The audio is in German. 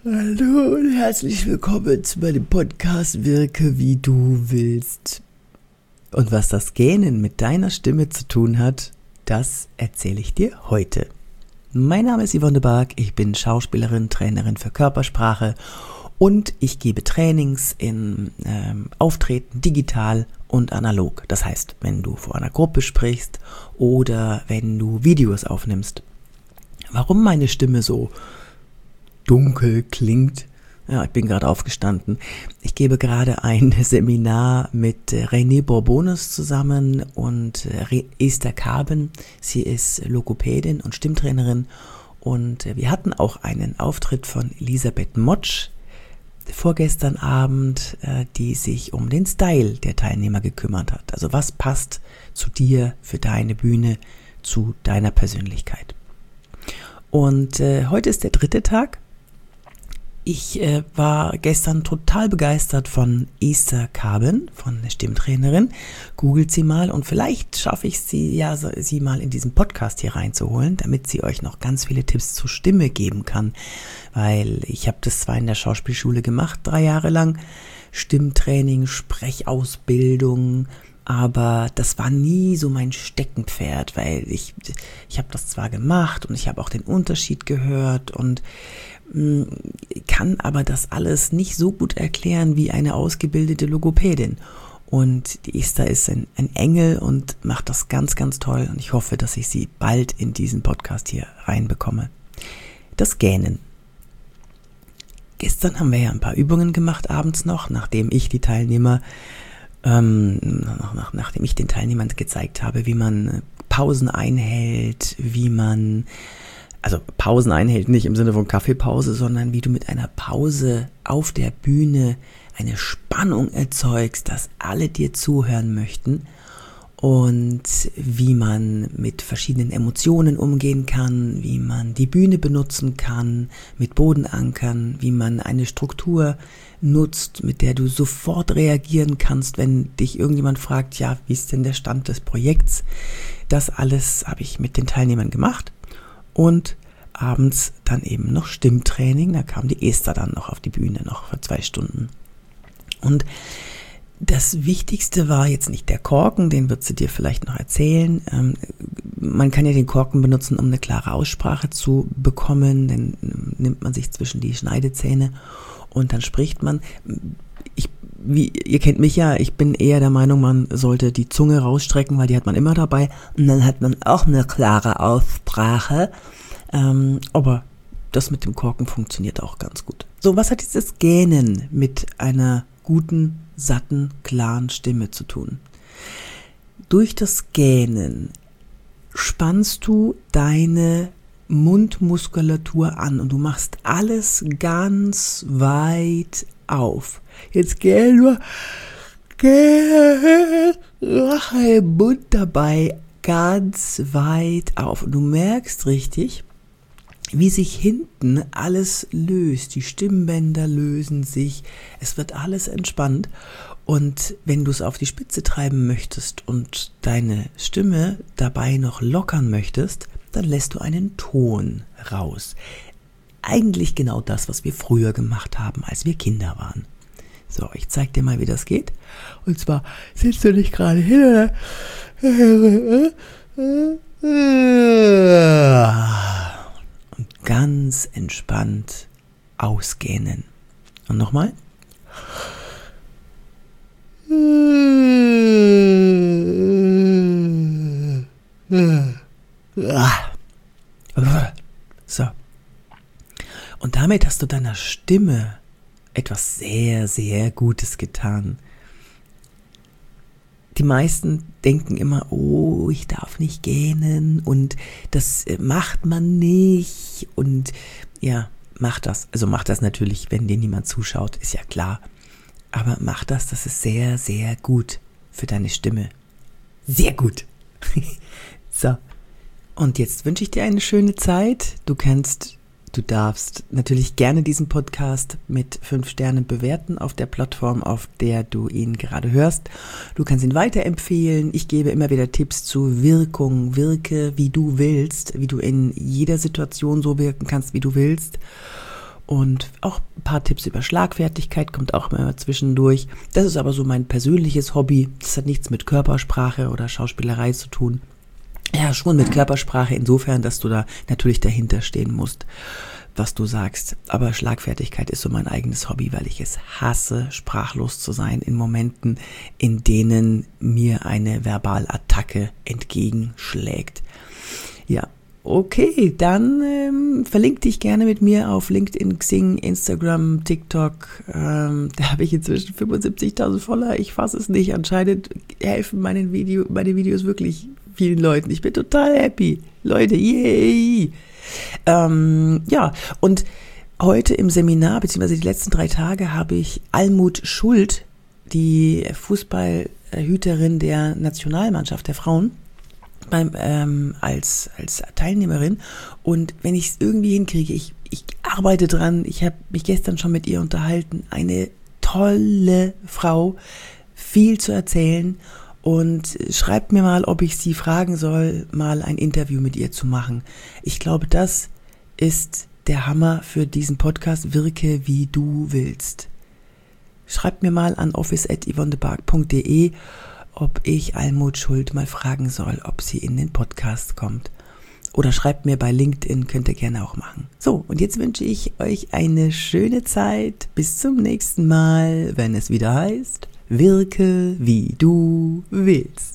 Hallo und herzlich willkommen zu meinem Podcast Wirke wie du willst. Und was das Gähnen mit deiner Stimme zu tun hat, das erzähle ich dir heute. Mein Name ist Yvonne Bark, ich bin Schauspielerin, Trainerin für Körpersprache und ich gebe Trainings in Auftreten digital und analog. Das heißt, wenn du vor einer Gruppe sprichst oder wenn du Videos aufnimmst. Warum meine Stimme so dunkel klingt? Ja, ich bin gerade aufgestanden. Ich gebe gerade ein Seminar mit René Bourbonis zusammen und Esther Kaben. Sie ist Logopädin und Stimmtrainerin. Und wir hatten auch einen Auftritt von Elisabeth Motsch vorgestern Abend, die sich um den Style der Teilnehmer gekümmert hat. Also was passt zu dir, für deine Bühne, zu deiner Persönlichkeit. Und heute ist der 3. Tag. Ich war gestern total begeistert von Esther Kaben, von der Stimmtrainerin. Googelt sie mal und vielleicht schaffe ich sie mal in diesen Podcast hier reinzuholen, damit sie euch noch ganz viele Tipps zur Stimme geben kann. Weil ich habe das zwar in der Schauspielschule gemacht, 3 Jahre lang, Stimmtraining, Sprechausbildung, aber das war nie so mein Steckenpferd, weil ich habe das zwar gemacht und ich habe auch den Unterschied gehört und kann aber das alles nicht so gut erklären wie eine ausgebildete Logopädin. Und die Esther ist ein Engel und macht das ganz, ganz toll und ich hoffe, dass ich sie bald in diesen Podcast hier reinbekomme. Das Gähnen. Gestern haben wir ja ein paar Übungen gemacht abends noch, nachdem ich die Teilnehmer nachdem ich den Teilnehmern gezeigt habe, wie man Pausen einhält, also Pausen einhält nicht im Sinne von Kaffeepause, sondern wie du mit einer Pause auf der Bühne eine Spannung erzeugst, dass alle dir zuhören möchten und wie man mit verschiedenen Emotionen umgehen kann, wie man die Bühne benutzen kann, mit Bodenankern, wie man eine Struktur nutzt, mit der du sofort reagieren kannst, wenn dich irgendjemand fragt, ja, wie ist denn der Stand des Projekts? Das alles habe ich mit den Teilnehmern gemacht und abends dann eben noch Stimmtraining, da kam die Esther dann noch auf die Bühne, noch für 2 Stunden. Und das Wichtigste war jetzt nicht der Korken, den wird sie dir vielleicht noch erzählen. Man kann ja den Korken benutzen, um eine klare Aussprache zu bekommen, dann nimmt man sich zwischen die Schneidezähne und dann spricht man. Ihr kennt mich ja, ich bin eher der Meinung, man sollte die Zunge rausstrecken, weil die hat man immer dabei und dann hat man auch eine klare Aussprache. Aber das mit dem Korken funktioniert auch ganz gut. So, was hat dieses Gähnen mit einer guten, satten, klaren Stimme zu tun? Durch das Gähnen spannst du deine Mundmuskulatur an und du machst alles ganz weit auf. Jetzt gähn nur, mach den Mund dabei ganz weit auf. Und du merkst richtig, wie sich hinten alles löst. Die Stimmbänder lösen sich, es wird alles entspannt. Und wenn du es auf die Spitze treiben möchtest und deine Stimme dabei noch lockern möchtest, dann lässt du einen Ton raus. Eigentlich genau das, was wir früher gemacht haben, als wir Kinder waren. So, ich zeig dir mal, wie das geht. Und zwar sitzt du nicht gerade hin, und ganz entspannt ausgähnen. Und nochmal. So. Und damit hast du deiner Stimme etwas sehr, sehr Gutes getan. Die meisten denken immer, oh, ich darf nicht gähnen und das macht man nicht. Und ja, mach das. Also mach das natürlich, wenn dir niemand zuschaut, ist ja klar. Aber mach das ist sehr, sehr gut für deine Stimme. Sehr gut. So. Und jetzt wünsche ich dir eine schöne Zeit. Du darfst natürlich gerne diesen Podcast mit 5 Sternen bewerten auf der Plattform, auf der du ihn gerade hörst. Du kannst ihn weiterempfehlen. Ich gebe immer wieder Tipps zu Wirkung. Wirke, wie du willst, wie du in jeder Situation so wirken kannst, wie du willst. und auch ein paar Tipps über Schlagfertigkeit kommt auch immer zwischendurch. Das ist aber so mein persönliches Hobby. Das hat nichts mit Körpersprache oder Schauspielerei zu tun. Ja, schon mit Körpersprache insofern, dass du da natürlich dahinter stehen musst, was du sagst. Aber Schlagfertigkeit ist so mein eigenes Hobby, weil ich es hasse, sprachlos zu sein in Momenten, in denen mir eine Verbalattacke entgegenschlägt. Ja, okay, dann verlink dich gerne mit mir auf LinkedIn, Xing, Instagram, TikTok. Da habe ich inzwischen 75.000 Follower. Ich fasse es nicht. Anscheinend helfen meine Videos wirklich vielen Leuten. Ich bin total happy. Leute, yay! Ja, und heute im Seminar, beziehungsweise die letzten 3 Tage, habe ich Almut Schuld, die Fußballhüterin der Nationalmannschaft der Frauen, als Teilnehmerin. Und wenn ich es irgendwie hinkriege, ich arbeite dran, ich habe mich gestern schon mit ihr unterhalten, eine tolle Frau, viel zu erzählen. Und schreibt mir mal, ob ich sie fragen soll, mal ein Interview mit ihr zu machen. Ich glaube, das ist der Hammer für diesen Podcast. Wirke, wie du willst. Schreibt mir mal an office@yvonnebark.de, ob ich Almut Schuld mal fragen soll, ob sie in den Podcast kommt. Oder schreibt mir bei LinkedIn, könnt ihr gerne auch machen. So, und jetzt wünsche ich euch eine schöne Zeit. Bis zum nächsten Mal, wenn es wieder heißt: Wirke, wie du willst.